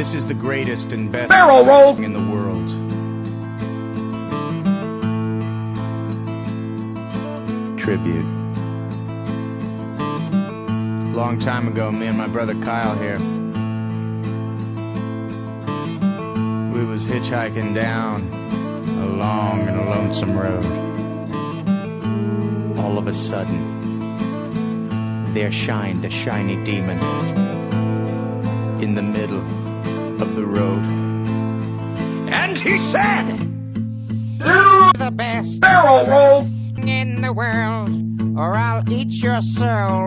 This is the greatest and best barrel roll in the world. Tribute. Long time ago, me and my brother Kyle here, we was hitchhiking down a long and a lonesome road. All of a sudden, there shined a shiny demon in the middle of the road. And he said, "Do the best barrel roll in the world, or I'll eat your soul."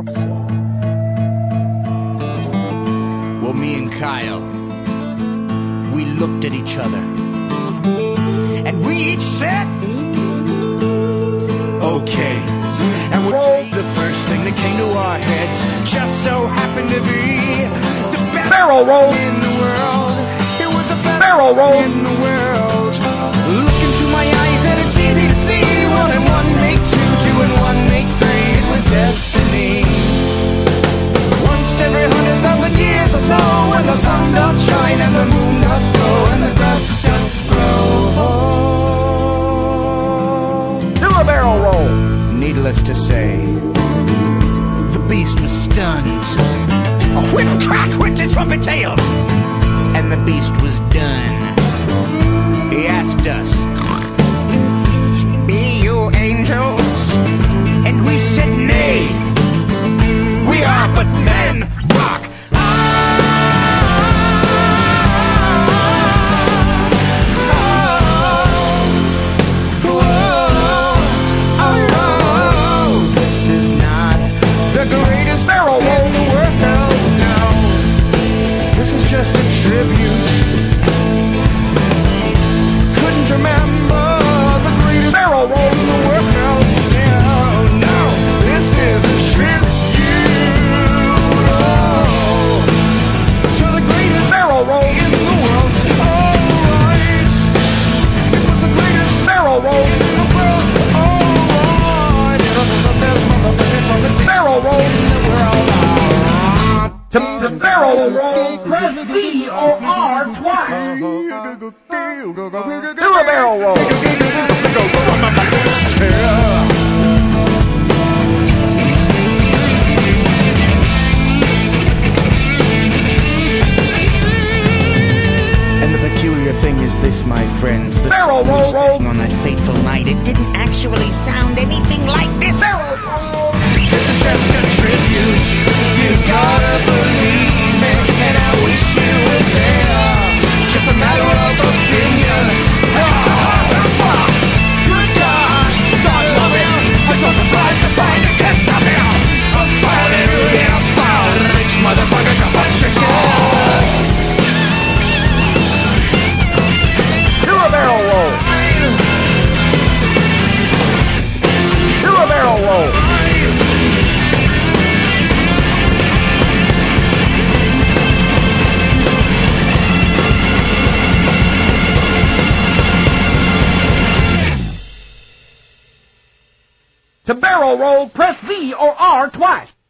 Well, me and Kyle, we looked at each other, and we each said, okay. And the first thing that came to our heads just so happened to be the best barrel roll in the world. It was a barrel roll in the world. Look into my eyes and it's easy to see. 1 and 1 make 2, 2 and 1 make 3. It was destiny. Once every 100,000 years or so, when the sun doth shine and the moon doth glow and the grass doth grow. do a barrel roll. Needless to say, the beast was stunned. A whip crack went his trumpet tail, and the beast was done. He asked us, "Be you angels?" And we said, "Nay, we are but men." Rock. This is not the greatest barrel roll in the world. No, this is just a tribute. Couldn't remember the greatest barrel roll in the world. No, this is a tribute to the greatest barrel roll in the world. Alright, it was the greatest barrel roll in the world. Alright, barrel roll in the world. to the barrel roll. Press B or R twice. Do a barrel roll. And the peculiar thing is this, my friends, the Barrel song we roll, sang roll. on that fateful night, it didn't actually sound anything like this. Barrel roll. This is just a tribute. You gotta believe me, and I wish you were there. Just a matter of opinion. Good God, God love him. I'm so surprised to find it can't stop him. I'm firing in a foul rich motherfucker to punch your shit. Do a barrel roll. Do a barrel roll. To barrel roll, press V or R twice.